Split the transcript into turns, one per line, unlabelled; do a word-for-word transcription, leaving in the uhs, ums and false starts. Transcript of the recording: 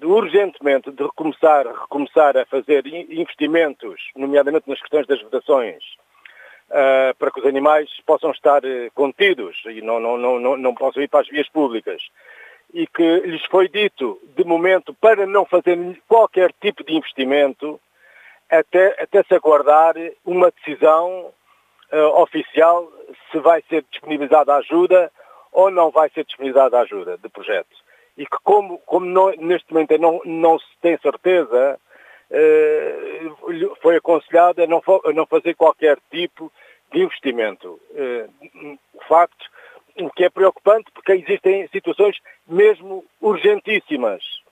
de, urgentemente de recomeçar, recomeçar a fazer investimentos, nomeadamente nas questões das vedações, uh, para que os animais possam estar uh, contidos e não, não, não, não, não possam ir para as vias públicas. E que lhes foi dito, de momento, para não fazer qualquer tipo de investimento, até, até se aguardar uma decisão uh, oficial se vai ser disponibilizada a ajuda ou não vai ser disponibilizada a ajuda de projeto. E que como, como não, neste momento não, não se tem certeza, uh, foi aconselhado a não, a não fazer qualquer tipo de investimento. Uh, o facto, o que é preocupante, porque existem situações mesmo urgentíssimas.